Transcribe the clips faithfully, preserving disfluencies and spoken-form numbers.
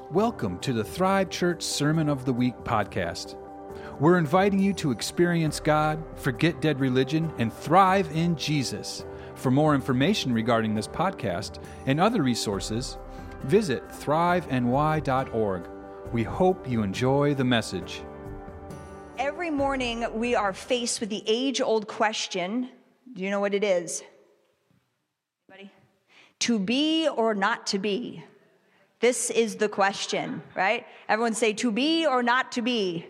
Welcome to the Thrive Church Sermon of the Week podcast. We're inviting you to experience God, forget dead religion, and thrive in Jesus. For more information regarding this podcast and other resources, visit thrive n y dot org. We hope you enjoy the message. Every morning we are faced with the age-old question. Do you know what it is? Anybody? To be or not to be? This is the question, right? Everyone say, to be or not to be?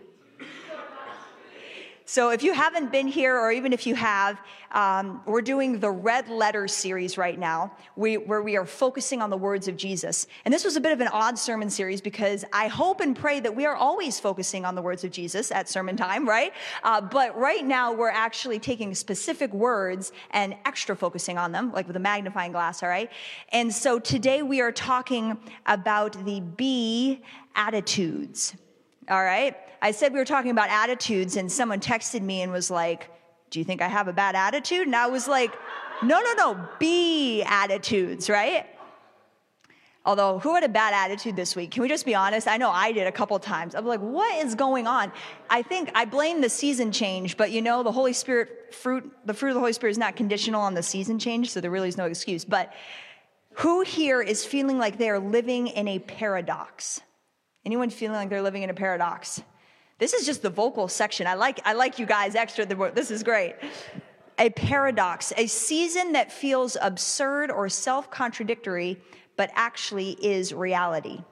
So if you haven't been here, or even if you have, um, we're doing the Red Letter series right now, we, where we are focusing on the words of Jesus. And this was a bit of an odd sermon series because I hope and pray that we are always focusing on the words of Jesus at sermon time, right? Uh, but right now we're actually taking specific words and extra focusing on them, like with a magnifying glass, all right? And so today we are talking about the be attitudes. All right. I said we were talking about attitudes, and someone texted me and was like, do you think I have a bad attitude? And I was like, no, no, no, be attitudes, right? Although, who had a bad attitude this week? Can we just be honest? I know I did a couple times. I'm like, what is going on? I think I blame the season change, but you know, the Holy Spirit fruit, the fruit of the Holy Spirit is not conditional on the season change, so there really is no excuse. But who here is feeling like they are living in a paradox? Anyone feeling like they're living in a paradox? This is just the vocal section. I like I like you guys extra. This is great. A paradox, a season that feels absurd or self-contradictory, but actually is reality.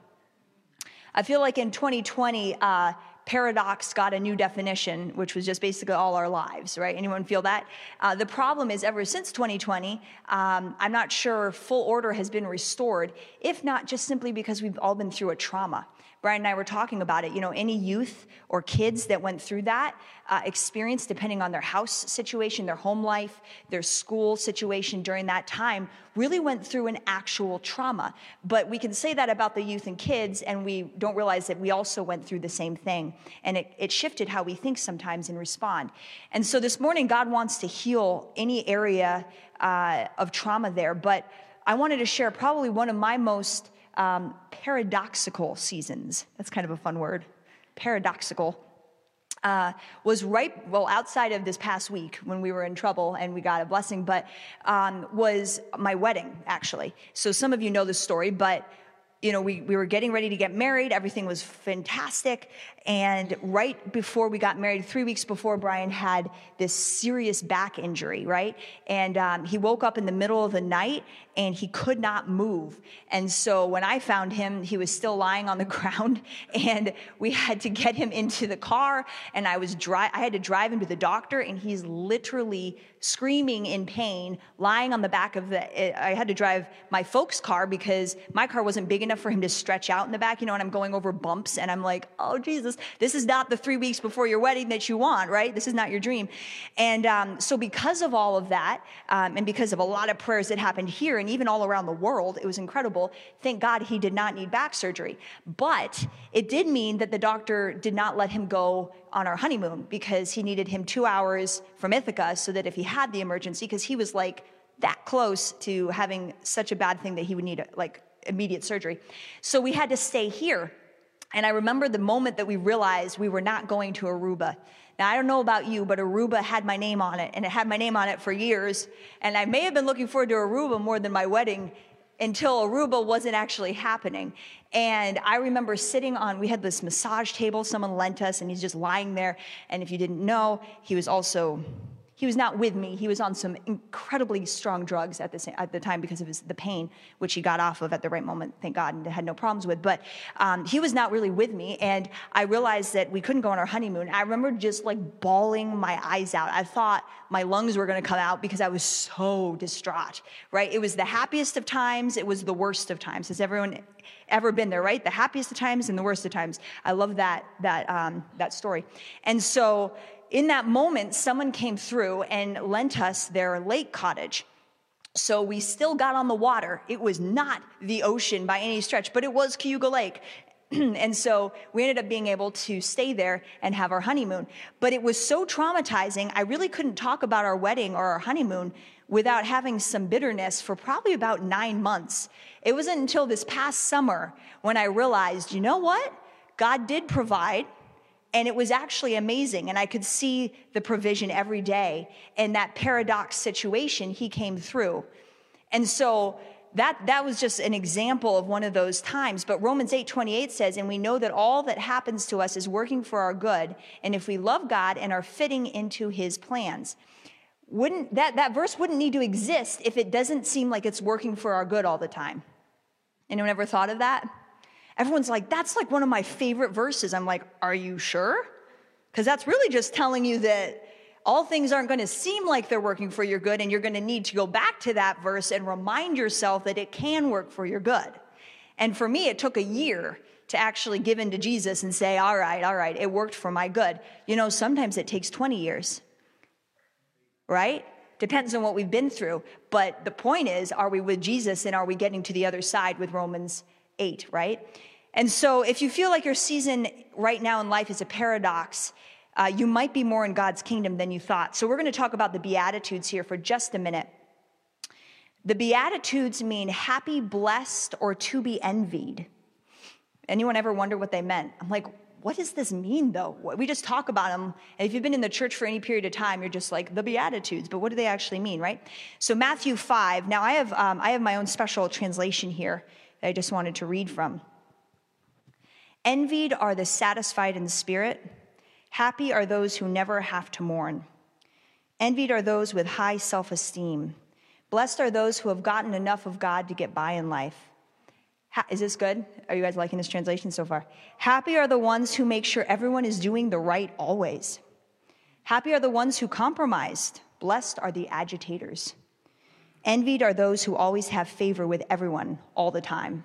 I feel like in twenty twenty, uh, paradox got a new definition, which was just basically all our lives, right? Anyone feel that? Uh, the problem is ever since twenty twenty, um, I'm not sure full order has been restored, if not just simply because we've all been through a trauma. Brian and I were talking about it. You know, any youth or kids that went through that uh, experience, depending on their house situation, their home life, their school situation during that time, really went through an actual trauma. But we can say that about the youth and kids, and we don't realize that we also went through the same thing. And it, it shifted how we think sometimes and respond. And so this morning, God wants to heal any area uh, of trauma there. But I wanted to share probably one of my most Um, paradoxical seasons. That's kind of a fun word. Paradoxical. Uh, was right, well, outside of this past week when we were in trouble and we got a blessing, but um, was my wedding, actually. So some of you know this story, but you know, we, we were getting ready to get married. Everything was fantastic. And right before we got married, three weeks before, Brian had this serious back injury, right? And um, he woke up in the middle of the night and he could not move. And so when I found him, he was still lying on the ground, and we had to get him into the car. And I was dri- I had to drive him to the doctor, and he's literally screaming in pain, lying on the back of the, I had to drive my folks' car because my car wasn't big enough for him to stretch out in the back, you know, and I'm going over bumps, and I'm like, oh, Jesus, this is not the three weeks before your wedding that you want, right? This is not your dream. And um, so because of all of that, um, and because of a lot of prayers that happened here, and even all around the world, it was incredible. Thank God he did not need back surgery. But it did mean that the doctor did not let him go on our honeymoon because he needed him two hours from Ithaca so that if he had the emergency, because he was like that close to having such a bad thing that he would need like immediate surgery. So we had to stay here. And I remember the moment that we realized we were not going to Aruba. Now, I don't know about you, but Aruba had my name on it, and it had my name on it for years. And I may have been looking forward to Aruba more than my wedding until Aruba wasn't actually happening. And I remember sitting on, we had this massage table someone lent us, and he's just lying there. And if you didn't know, he was also, he was not with me. He was on some incredibly strong drugs at the same, at the time because of his, the pain, which he got off of at the right moment, thank God, and had no problems with. But um, he was not really with me, and I realized that we couldn't go on our honeymoon. I remember just like bawling my eyes out. I thought my lungs were going to come out because I was so distraught, right? It was the happiest of times. It was the worst of times. Has everyone ever been there, right? The happiest of times and the worst of times. I love that, that, um, that story. And so in that moment, someone came through and lent us their lake cottage. So we still got on the water. It was not the ocean by any stretch, but it was Cayuga Lake. And so we ended up being able to stay there and have our honeymoon. But it was so traumatizing, I really couldn't talk about our wedding or our honeymoon without having some bitterness for probably about nine months. It wasn't until this past summer when I realized, you know what? God did provide, and it was actually amazing. And I could see the provision every day. In that paradox situation, he came through. And so that, that was just an example of one of those times. But Romans eight twenty-eight says, and we know that all that happens to us is working for our good, and if we love God and are fitting into his plans. Wouldn't that, that verse wouldn't need to exist if it doesn't seem like it's working for our good all the time. Anyone ever thought of that? Everyone's like, that's like one of my favorite verses. I'm like, are you sure? Because that's really just telling you that all things aren't going to seem like they're working for your good, and you're going to need to go back to that verse and remind yourself that it can work for your good. And for me, it took a year to actually give in to Jesus and say, all right, all right, it worked for my good. You know, sometimes it takes twenty years, right? Depends on what we've been through. But the point is, are we with Jesus, and are we getting to the other side with Romans eight, right? And so if you feel like your season right now in life is a paradox, Uh, you might be more in God's kingdom than you thought. So we're going to talk about the Beatitudes here for just a minute. The Beatitudes mean happy, blessed, or to be envied. Anyone ever wonder what they meant? I'm like, what does this mean, though? We just talk about them. And if you've been in the church for any period of time, you're just like, the Beatitudes. But what do they actually mean, right? So Matthew five. Now, I have, um, I have my own special translation here that I just wanted to read from. Envied are the satisfied in spirit. Happy are those who never have to mourn. Envied are those with high self-esteem. Blessed are those who have gotten enough of God to get by in life. Ha- is this good? Are you guys liking this translation so far? Happy are the ones who make sure everyone is doing the right always. Happy are the ones who compromised. Blessed are the agitators. Envied are those who always have favor with everyone all the time.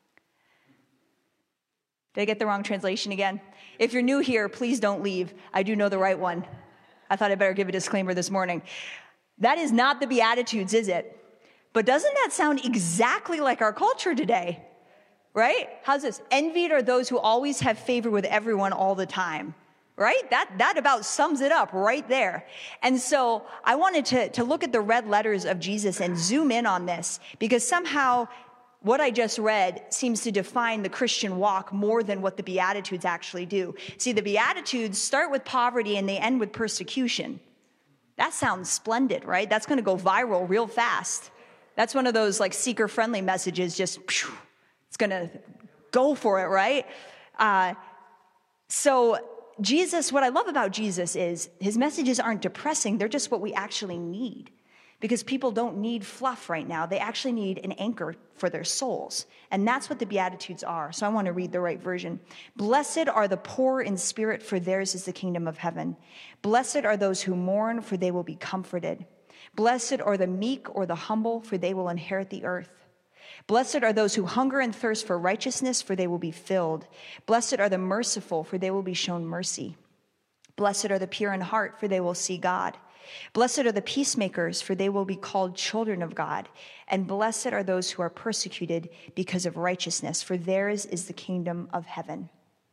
Did I get the wrong translation again? If you're new here, please don't leave. I do know the right one. I thought I'd better give a disclaimer this morning. That is not the Beatitudes, is it? But doesn't that sound exactly like our culture today? Right? How's this? Envied are those who always have favor with everyone all the time. Right? That, that about sums it up right there. And so I wanted to, to look at the red letters of Jesus and zoom in on this, because somehow what I just read seems to define the Christian walk more than what the Beatitudes actually do. See, the Beatitudes start with poverty and they end with persecution. That sounds splendid, right? That's going to go viral real fast. That's one of those like seeker-friendly messages, just, phew, it's going to go for it, right? Uh, so Jesus, what I love about Jesus is his messages aren't depressing. They're just what we actually need. Because people don't need fluff right now. They actually need an anchor for their souls. And that's what the Beatitudes are. So I want to read the right version. Blessed are the poor in spirit, for theirs is the kingdom of heaven. Blessed are those who mourn, for they will be comforted. Blessed are the meek or the humble, for they will inherit the earth. Blessed are those who hunger and thirst for righteousness, for they will be filled. Blessed are the merciful, for they will be shown mercy. Blessed are the pure in heart, for they will see God. Blessed are the peacemakers, for they will be called children of God. And blessed are those who are persecuted because of righteousness, for theirs is the kingdom of heaven.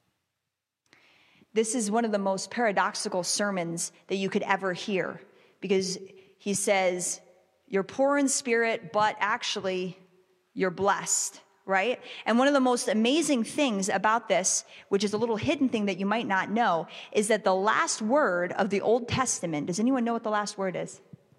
This is one of the most paradoxical sermons that you could ever hear, because he says, you're poor in spirit, but actually you're blessed, right? And one of the most amazing things about this, which is a little hidden thing that you might not know, is that the last word of the Old Testament, does anyone know what the last word is?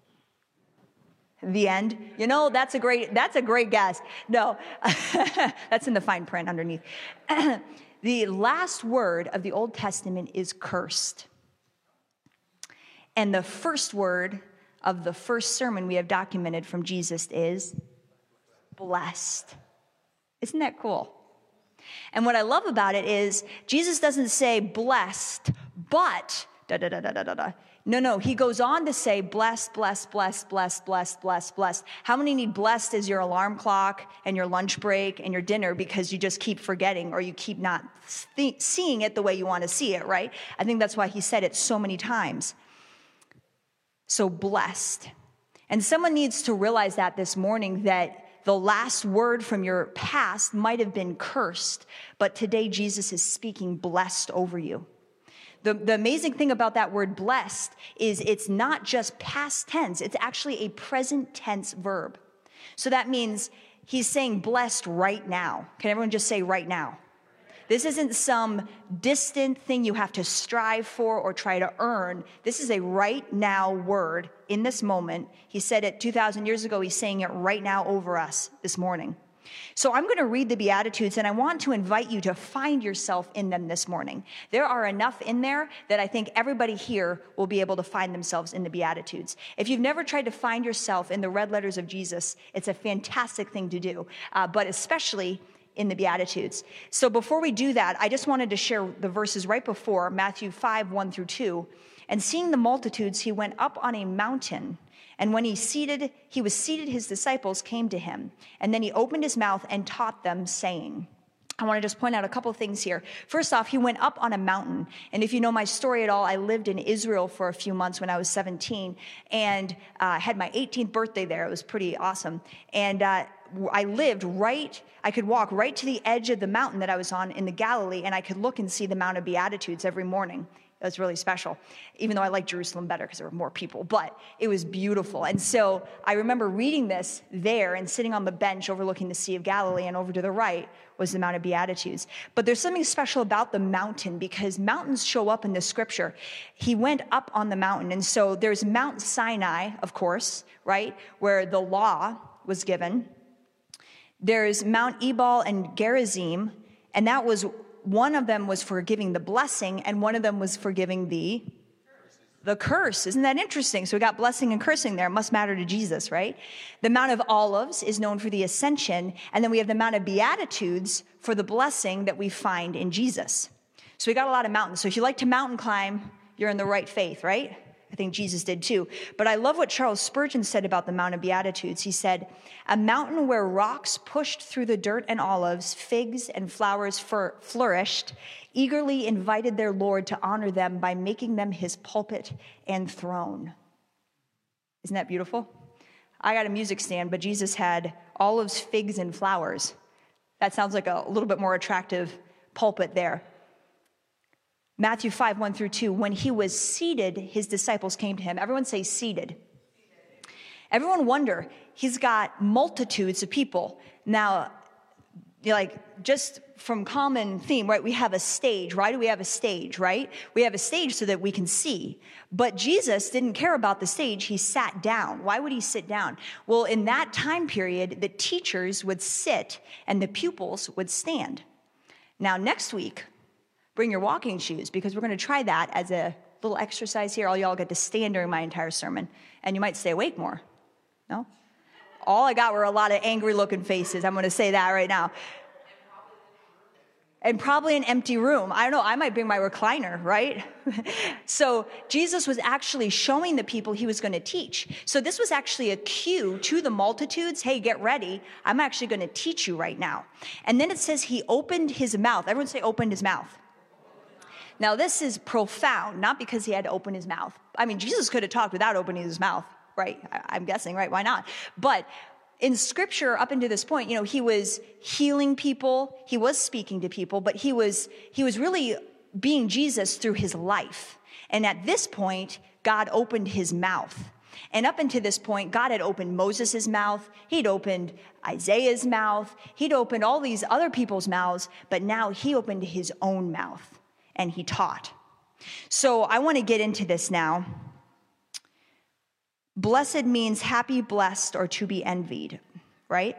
The end. You know, that's a great, that's a great guess. No, that's in the fine print underneath. The last word of the Old Testament is cursed. And the first word of the first sermon we have documented from Jesus is blessed. Isn't that cool? And what I love about it is Jesus doesn't say blessed, but da da da da da da da. No, no, he goes on to say blessed, blessed, blessed, blessed, blessed, blessed, blessed. How many need blessed as your alarm clock and your lunch break and your dinner because you just keep forgetting or you keep not th- seeing it the way you want to see it, right? I think that's why he said it so many times. So blessed. And someone needs to realize that this morning, that the last word from your past might have been cursed, but today Jesus is speaking blessed over you. The, the amazing thing about that word blessed is it's not just past tense, it's actually a present tense verb. So that means he's saying blessed right now. Can everyone just say right now? This isn't some distant thing you have to strive for or try to earn. This is a right now word in this moment. He said it two thousand years ago. He's saying it right now over us this morning. So I'm going to read the Beatitudes, and I want to invite you to find yourself in them this morning. There are enough in there that I think everybody here will be able to find themselves in the Beatitudes. If you've never tried to find yourself in the red letters of Jesus, it's a fantastic thing to do, uh, but especially in the Beatitudes. So before we do that, I just wanted to share the verses right before, Matthew five, one through two. And seeing the multitudes, he went up on a mountain. And when he seated, he was seated, his disciples came to him. And then he opened his mouth and taught them, saying, I want to just point out a couple of things here. First off, he went up on a mountain. And if you know my story at all, I lived in Israel for a few months when I was seventeen and uh, had my eighteenth birthday there. It was pretty awesome. And uh, I lived right, I could walk right to the edge of the mountain that I was on in the Galilee, and I could look and see the Mount of Beatitudes every morning. It was really special, even though I liked Jerusalem better because there were more people, but it was beautiful. And so I remember reading this there and sitting on the bench overlooking the Sea of Galilee, and over to the right was the Mount of Beatitudes. But there's something special about the mountain because mountains show up in the scripture. He went up on the mountain. And so there's Mount Sinai, of course, right, where the law was given. There's Mount Ebal and Gerizim, and that was, one of them was for giving the blessing, and one of them was for giving the, the curse. Isn't that interesting? So we got blessing and cursing there. It must matter to Jesus, right? The Mount of Olives is known for the ascension, and then we have the Mount of Beatitudes for the blessing that we find in Jesus. So we got a lot of mountains. So if you like to mountain climb, you're in the right faith, right? I think Jesus did too. But I love what Charles Spurgeon said about the Mount of Beatitudes. He said, a mountain where rocks pushed through the dirt and olives, figs and flowers fur- flourished, eagerly invited their Lord to honor them by making them his pulpit and throne. Isn't that beautiful? I got a music stand, but Jesus had olives, figs, and flowers. That sounds like a little bit more attractive pulpit there. Matthew five, one through two, when he was seated, his disciples came to him. Everyone say seated. Seated. Everyone wonder, he's got multitudes of people. Now, like just from common theme, right? We have a stage. Why do we have a stage, right? We have a stage so that we can see. But Jesus didn't care about the stage. He sat down. Why would he sit down? Well, in that time period, the teachers would sit and the pupils would stand. Now, next week, bring your walking shoes, because we're going to try that as a little exercise here. All y'all get to stand during my entire sermon, and you might stay awake more. No? All I got were a lot of angry-looking faces. I'm going to say that right now. And probably an empty room. I don't know. I might bring my recliner, right? So Jesus was actually showing the people he was going to teach. So this was actually a cue to the multitudes. Hey, get ready. I'm actually going to teach you right now. And then it says he opened his mouth. Everyone say opened his mouth. Now, this is profound, not because he had to open his mouth. I mean, Jesus could have talked without opening his mouth, right? I'm guessing, right? Why not? But in scripture, up until this point, you know, he was healing people. He was speaking to people, but he was, he was really being Jesus through his life. And at this point, God opened his mouth. And up until this point, God had opened Moses' mouth. He'd opened Isaiah's mouth. He'd opened all these other people's mouths, but now he opened his own mouth. And he taught. So I want to get into this now. Blessed means happy, blessed, or to be envied, right?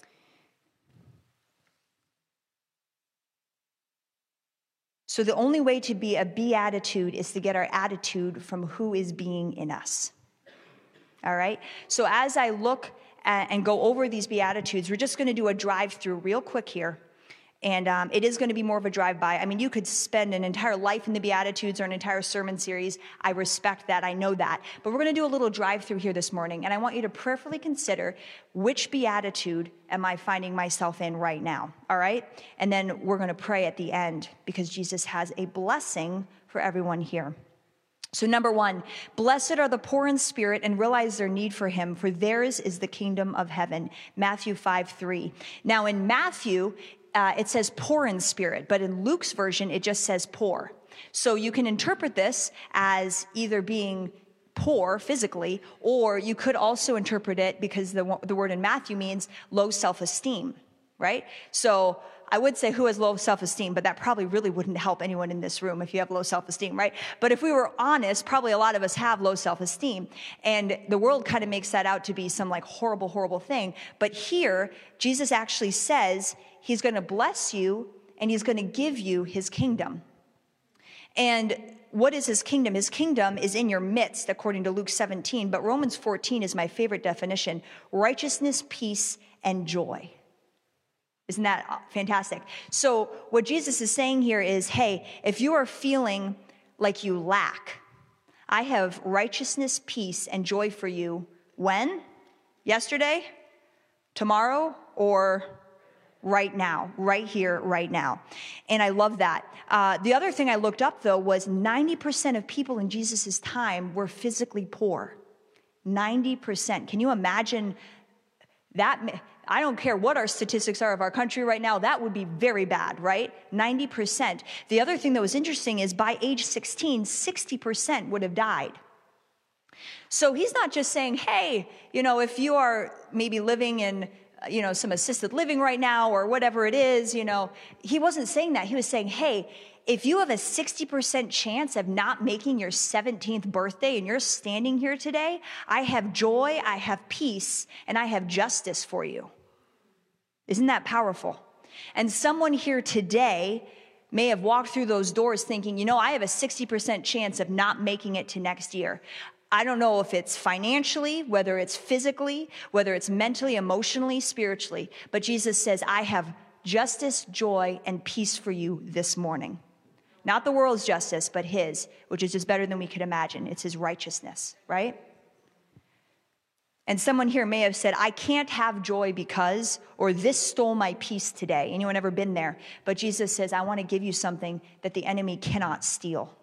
So the only way to be a beatitude is to get our attitude from who is being in us. All right? So as I look at and go over these beatitudes, we're just going to do a drive-through real quick here. And um, it is going to be more of a drive-by. I mean, you could spend an entire life in the Beatitudes or an entire sermon series. I respect that. I know that. But we're going to do a little drive-through here this morning. And I want you to prayerfully consider, which Beatitude am I finding myself in right now? All right? And then we're going to pray at the end, because Jesus has a blessing for everyone here. So number one, blessed are the poor in spirit and realize their need for him, for theirs is the kingdom of heaven. Matthew five three. Now in Matthew, uh, it says poor in spirit, but in Luke's version, it just says poor. So you can interpret this as either being poor physically, or you could also interpret it because the, the word in Matthew means low self-esteem, right? So I would say who has low self-esteem, but that probably really wouldn't help anyone in this room if you have low self-esteem, right? But if we were honest, probably a lot of us have low self-esteem. And the world kind of makes that out to be some like horrible, horrible thing. But here, Jesus actually says he's going to bless you and he's going to give you his kingdom. And what is his kingdom? His kingdom is in your midst, according to Luke seventeen. But Romans fourteen is my favorite definition: righteousness, peace, and joy. Isn't that fantastic? So what Jesus is saying here is, hey, if you are feeling like you lack, I have righteousness, peace, and joy for you. When? Yesterday? Tomorrow? Or right now? Right here, right now. And I love that. Uh, the other thing I looked up, though, was ninety percent of people in Jesus' time were physically poor. ninety percent. Can you imagine that? I don't care what our statistics are of our country right now. That would be very bad, right? ninety percent. The other thing that was interesting is by age sixteen, sixty percent would have died. So he's not just saying, hey, you know, if you are maybe living in, you know, some assisted living right now or whatever it is, you know, he wasn't saying that. He was saying, hey, if you have a sixty percent chance of not making your seventeenth birthday and you're standing here today, I have joy, I have peace, and I have justice for you. Isn't that powerful? And someone here today may have walked through those doors thinking, you know, I have a sixty percent chance of not making it to next year. I don't know if it's financially, whether it's physically, whether it's mentally, emotionally, spiritually, but Jesus says, I have justice, joy, and peace for you this morning. Not the world's justice, but his, which is just better than we could imagine. It's his righteousness, right? And someone here may have said, I can't have joy because, or this stole my peace today. Anyone ever been there? But Jesus says, I want to give you something that the enemy cannot steal.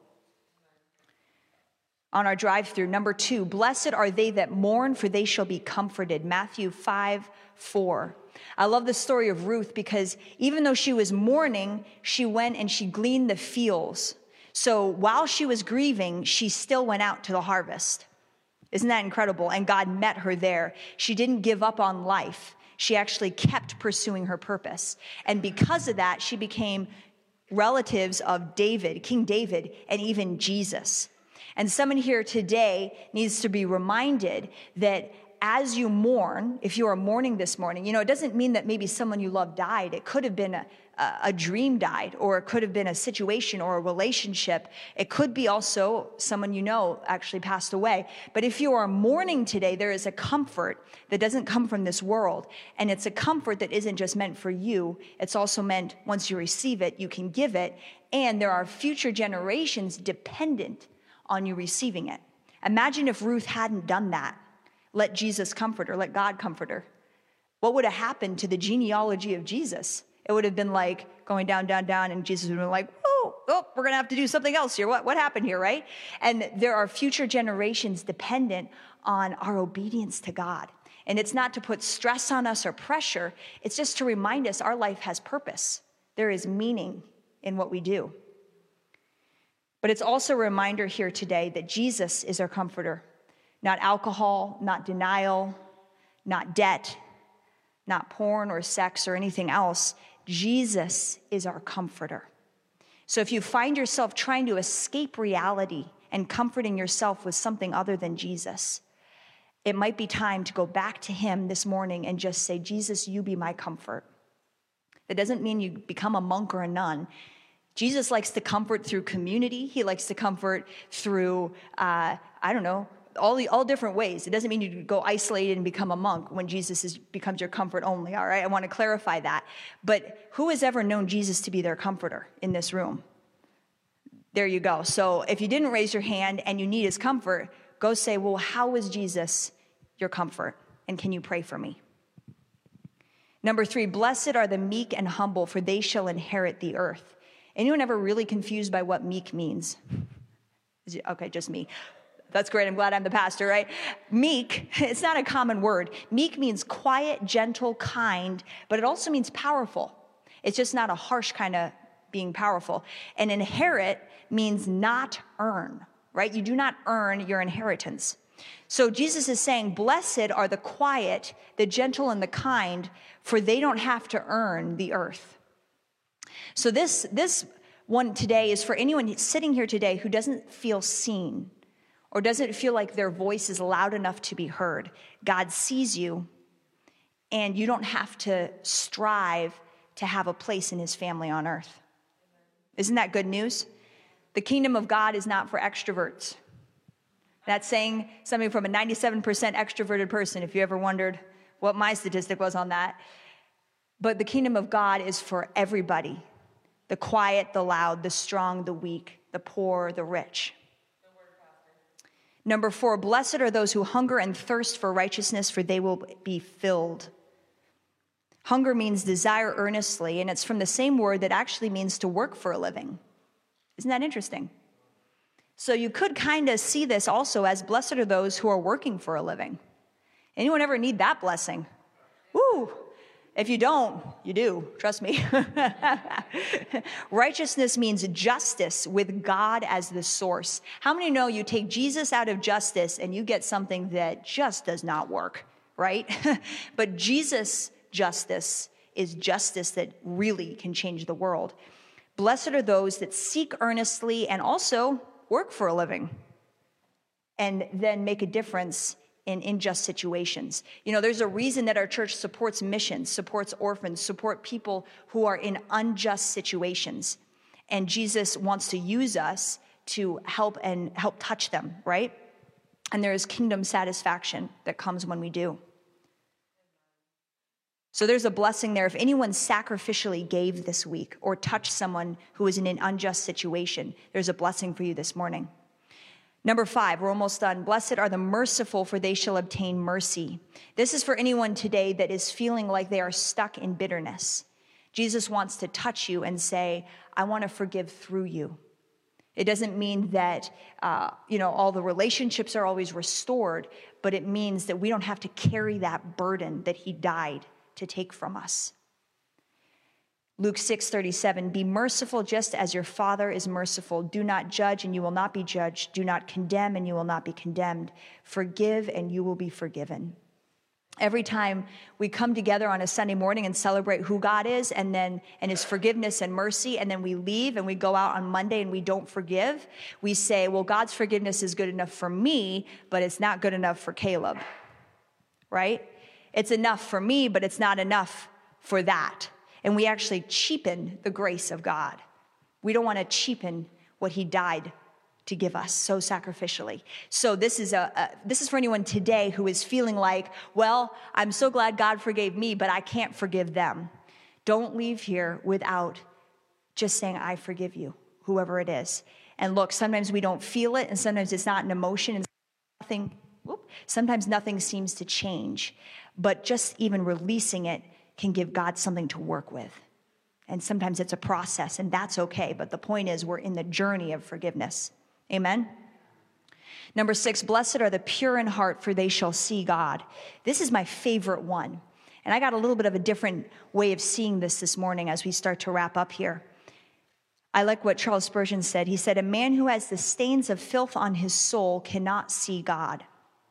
On our drive-through, number two, blessed are they that mourn, for they shall be comforted. Matthew five four. I love the story of Ruth because even though she was mourning, she went and she gleaned the fields. So while she was grieving, she still went out to the harvest. Isn't that incredible? And God met her there. She didn't give up on life. She actually kept pursuing her purpose. And because of that, she became relatives of David, King David, and even Jesus. And someone here today needs to be reminded that as you mourn, if you are mourning this morning, you know, it doesn't mean that maybe someone you love died. It could have been a, a, a dream died, or it could have been a situation or a relationship. It could be also someone you know actually passed away. But if you are mourning today, there is a comfort that doesn't come from this world. And it's a comfort that isn't just meant for you. It's also meant once you receive it, you can give it. And there are future generations dependent on you receiving it. Imagine if Ruth hadn't done that. Let Jesus comfort her, let God comfort her. What would have happened to the genealogy of Jesus? It would have been like going down, down, down, and Jesus would have been like, oh, oh, we're going to have to do something else here. What, what happened here, right? And there are future generations dependent on our obedience to God. And it's not to put stress on us or pressure. It's just to remind us our life has purpose. There is meaning in what we do. But it's also a reminder here today that Jesus is our comforter. Not alcohol, not denial, not debt, not porn or sex or anything else. Jesus is our comforter. So if you find yourself trying to escape reality and comforting yourself with something other than Jesus, it might be time to go back to him this morning and just say, Jesus, you be my comfort. That doesn't mean you become a monk or a nun. Jesus likes to comfort through community. He likes to comfort through, uh, I don't know, all the all different ways. It doesn't mean you go isolated and become a monk when Jesus is, becomes your comfort only, all right? I want to clarify that. But who has ever known Jesus to be their comforter in this room? There you go. So if you didn't raise your hand and you need his comfort, go say, well, how is Jesus your comfort? And can you pray for me? Number three, blessed are the meek and humble, for they shall inherit the earth. Anyone ever really confused by what meek means? Is it, okay, just me. That's great. I'm glad I'm the pastor, right? Meek, it's not a common word. Meek means quiet, gentle, kind, but it also means powerful. It's just not a harsh kind of being powerful. And inherit means not earn, right? You do not earn your inheritance. So Jesus is saying, blessed are the quiet, the gentle, and the kind, for they don't have to earn the earth. So this, this one today is for anyone sitting here today who doesn't feel seen or doesn't feel like their voice is loud enough to be heard. God sees you, and you don't have to strive to have a place in his family on earth. Isn't that good news? The kingdom of God is not for extroverts. That's saying something from a ninety-seven percent extroverted person, if you ever wondered what my statistic was on that. But the kingdom of God is for everybody. The quiet, the loud, the strong, the weak, the poor, the rich. Number four, blessed are those who hunger and thirst for righteousness, for they will be filled. Hunger means desire earnestly, and it's from the same word that actually means to work for a living. Isn't that interesting? So you could kind of see this also as blessed are those who are working for a living. Anyone ever need that blessing? Woo! If you don't, you do. Trust me. Righteousness means justice with God as the source. How many know you take Jesus out of justice and you get something that just does not work, right? But Jesus' justice is justice that really can change the world. Blessed are those that seek earnestly and also work for a living and then make a difference in unjust situations. You know, there's a reason that our church supports missions, supports orphans, support people who are in unjust situations. And Jesus wants to use us to help and help touch them, right? And there is kingdom satisfaction that comes when we do. So there's a blessing there. If anyone sacrificially gave this week or touched someone who is in an unjust situation, there's a blessing for you this morning. Number five, we're almost done. Blessed are the merciful, for they shall obtain mercy. This is for anyone today that is feeling like they are stuck in bitterness. Jesus wants to touch you and say, I want to forgive through you. It doesn't mean that, uh, you know, all the relationships are always restored, but it means that we don't have to carry that burden that he died to take from us. Luke six thirty-seven, be merciful just as your Father is merciful. Do not judge and you will not be judged. Do not condemn and you will not be condemned. Forgive and you will be forgiven. Every time we come together on a Sunday morning and celebrate who God is and then and his forgiveness and mercy, and then we leave and we go out on Monday and we don't forgive, we say, well, God's forgiveness is good enough for me, but it's not good enough for Caleb, right? It's enough for me, but it's not enough for that. And we actually cheapen the grace of God. We don't want to cheapen what he died to give us so sacrificially. So this is a, a this is for anyone today who is feeling like, well, I'm so glad God forgave me, but I can't forgive them. Don't leave here without just saying, I forgive you, whoever it is. And look, sometimes we don't feel it, and sometimes it's not an emotion, and nothing, whoop, sometimes nothing seems to change. But just even releasing it can give God something to work with. And sometimes it's a process, and that's okay. But the point is, we're in the journey of forgiveness. Amen? Number six, blessed are the pure in heart, for they shall see God. This is my favorite one. And I got a little bit of a different way of seeing this this morning as we start to wrap up here. I like what Charles Spurgeon said. He said, a man who has the stains of filth on his soul cannot see God.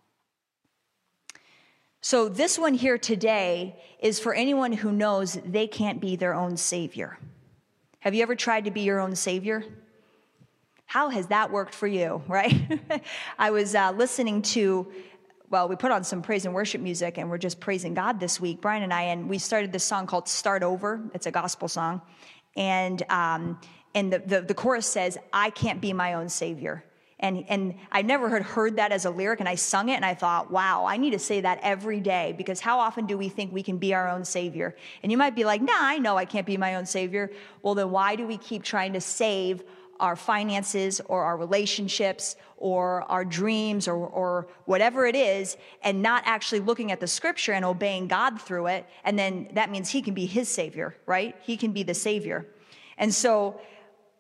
So this one here today is for anyone who knows they can't be their own savior. Have you ever tried to be your own savior? How has that worked for you, right? I was uh, listening to, well, we put on some praise and worship music, and we're just praising God this week, Brian and I, and we started this song called Start Over. It's a gospel song. And um, and the, the, the chorus says, I can't be my own savior. And and I never had heard that as a lyric, and I sung it, and I thought, wow, I need to say that every day, because how often do we think we can be our own savior? And you might be like, nah, I know I can't be my own savior. Well, then why do we keep trying to save our finances or our relationships or our dreams or, or whatever it is, and not actually looking at the scripture and obeying God through it? And then that means he can be his savior, right? He can be the savior. And so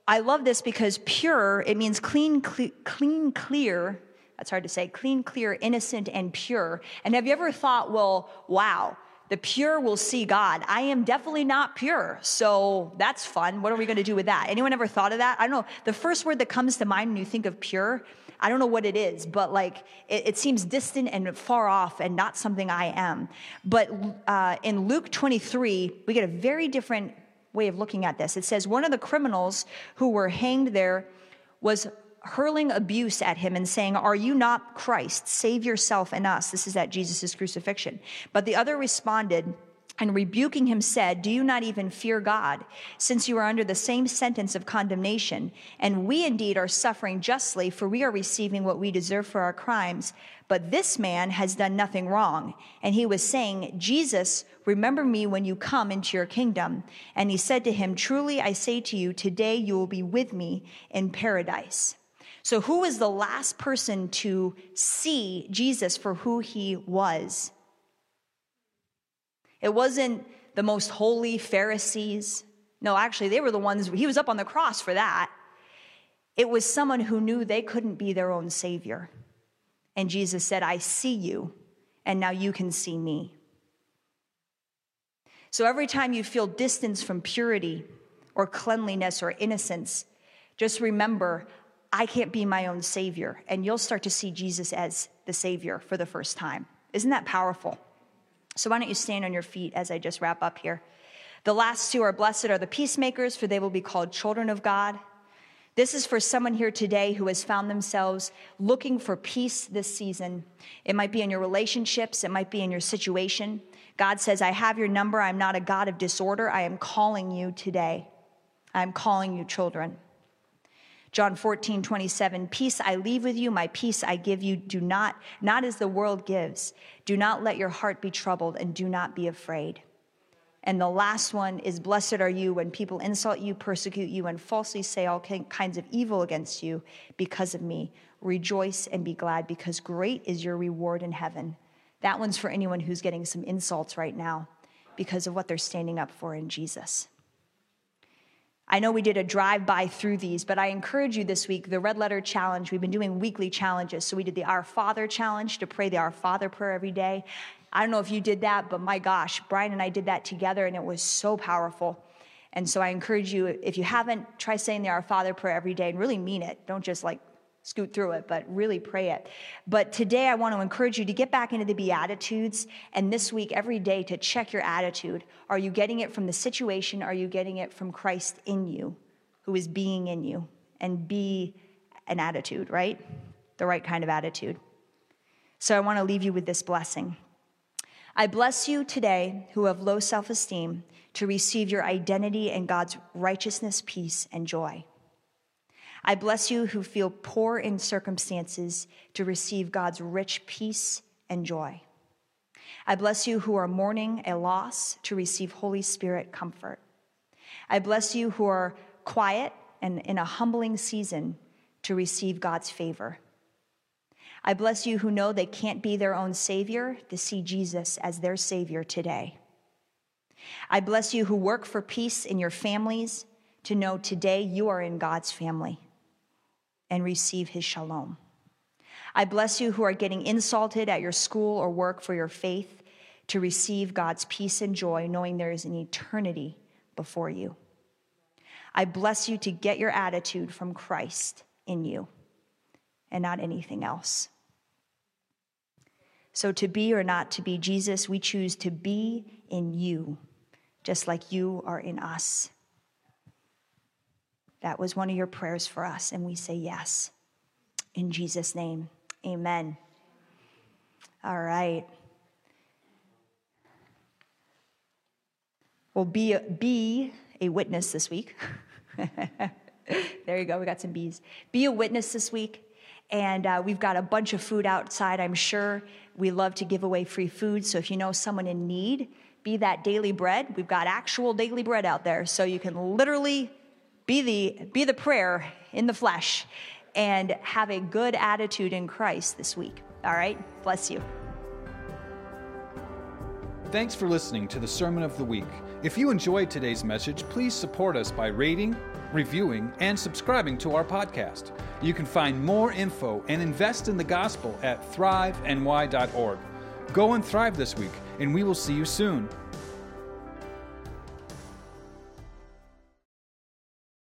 I love this because pure, it means clean, cle- clean, clear. That's hard to say. Clean, clear, innocent, and pure. And have you ever thought, well, wow, the pure will see God. I am definitely not pure. So that's fun. What are we going to do with that? Anyone ever thought of that? I don't know. The first word that comes to mind when you think of pure, I don't know what it is, but like it, it seems distant and far off and not something I am. But uh, in Luke twenty-three, we get a very different way of looking at this. It says one of the criminals who were hanged there was hurling abuse at him and saying, "Are you not Christ? Save yourself and us." This is at Jesus' crucifixion. But the other responded and rebuking him said, "Do you not even fear God, since you are under the same sentence of condemnation? And we indeed are suffering justly, for we are receiving what we deserve for our crimes. But this man has done nothing wrong." And he was saying, "Jesus, remember me when you come into your kingdom." And he said to him, "Truly I say to you, today you will be with me in paradise." So who was the last person to see Jesus for who he was? It wasn't the most holy Pharisees. No, actually, they were the ones, he was up on the cross for that. It was someone who knew they couldn't be their own savior. And Jesus said, "I see you, and now you can see me." So every time you feel distance from purity or cleanliness or innocence, just remember, I can't be my own savior. And you'll start to see Jesus as the savior for the first time. Isn't that powerful? So why don't you stand on your feet as I just wrap up here. The last two are, "Blessed are the peacemakers, for they will be called children of God." This is for someone here today who has found themselves looking for peace this season. It might be in your relationships. It might be in your situation. God says, "I have your number. I'm not a God of disorder. I am calling you today. I am calling you children." John fourteen twenty-seven, "Peace I leave with you, my peace I give you. Do not, not as the world gives. Do not let your heart be troubled, and do not be afraid." And the last one is, "Blessed are you when people insult you, persecute you, and falsely say all kinds of evil against you because of me. Rejoice and be glad, because great is your reward in heaven." That one's for anyone who's getting some insults right now because of what they're standing up for in Jesus. I know we did a drive-by through these, but I encourage you this week, the Red Letter Challenge. We've been doing weekly challenges. So we did the Our Father Challenge to pray the Our Father prayer every day. I don't know if you did that, but my gosh, Brian and I did that together, and it was so powerful. And so I encourage you, if you haven't, try saying the Our Father prayer every day and really mean it. Don't just like scoot through it, but really pray it. But today I want to encourage you to get back into the Beatitudes, and this week, every day, to check your attitude. Are you getting it from the situation? Are you getting it from Christ in you, who is being in you? And be an attitude, right? The right kind of attitude. So I want to leave you with this blessing. I bless you today who have low self-esteem to receive your identity in God's righteousness, peace, and joy. I bless you who feel poor in circumstances to receive God's rich peace and joy. I bless you who are mourning a loss to receive Holy Spirit comfort. I bless you who are quiet and in a humbling season to receive God's favor. I bless you who know they can't be their own savior to see Jesus as their savior today. I bless you who work for peace in your families to know today you are in God's family and receive his shalom. I bless you who are getting insulted at your school or work for your faith to receive God's peace and joy, knowing there is an eternity before you. I bless you to get your attitude from Christ in you and not anything else. So to be or not to be Jesus, we choose to be in you, just like you are in us. That was one of your prayers for us, and we say yes. In Jesus' name, amen. All right. Well, be a, be a witness this week. There you go. We got some bees. Be a witness this week. And uh, we've got a bunch of food outside, I'm sure. We love to give away free food. So if you know someone in need, be that daily bread. We've got actual daily bread out there. So you can literally be the, be the prayer in the flesh and have a good attitude in Christ this week. All right? Bless you. Thanks for listening to the Sermon of the Week. If you enjoyed today's message, please support us by rating, reviewing, and subscribing to our podcast. You can find more info and invest in the gospel at thrive n y dot org. Go and thrive this week, and we will see you soon.